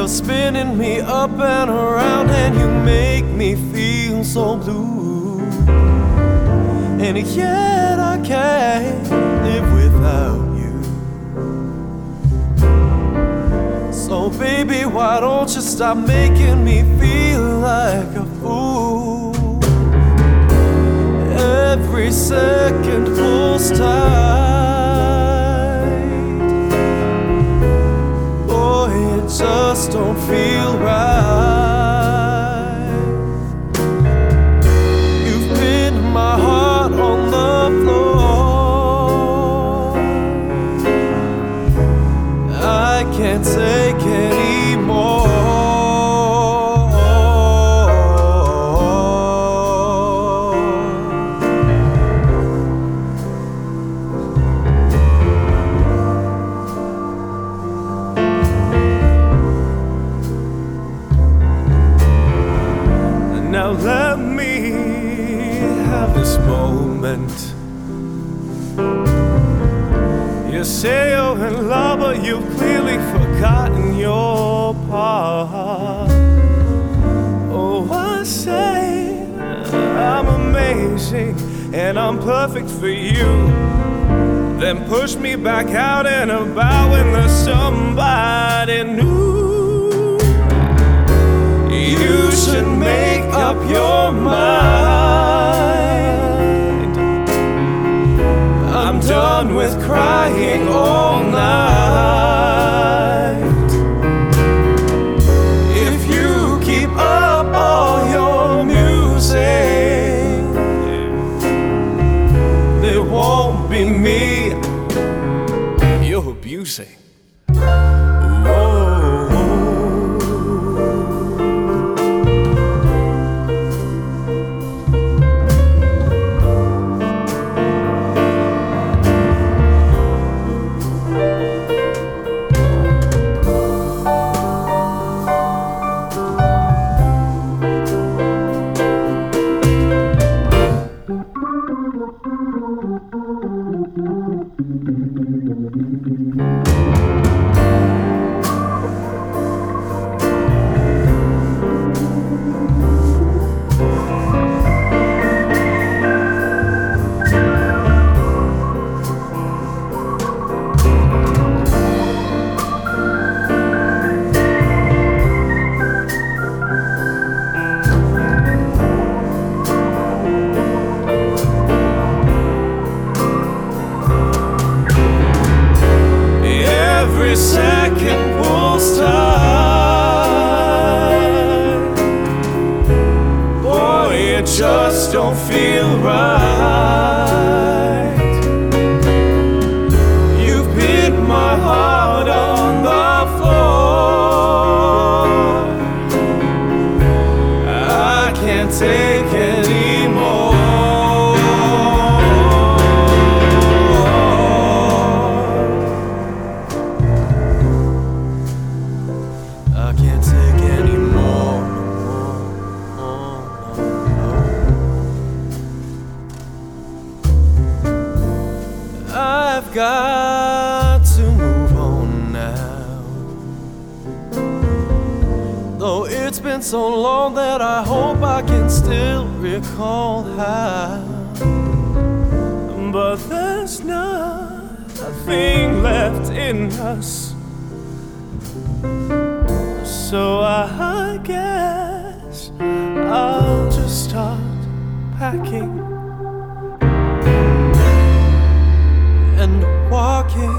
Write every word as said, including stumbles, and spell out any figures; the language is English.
spinning me up and around, and you make me feel so blue. And yet I can't live without you. So baby, why don't you stop making me feel like a fool? Every second pulls tight. Boy, it just don't feel right. You've pinned my heart on the floor. I can't take any more. Now let me have this moment. You say you're in love, but you've clearly forgotten your part. Oh, I say I'm amazing and I'm perfect for you. Then push me back out and about when there's somebody new. You should make up your mind. I'm done with crying all night. If you keep up all your music, it won't be me you're abusing. Every second pulls tight. Boy, it just don't feel right. You've pinned my heart on the floor. I can't take any more. I can't take any more, no more, no, no. I've got to move on now. Though it's been so long that I hope I can still recall how. But there's nothing left in us. So I guess I'll just start packing and walking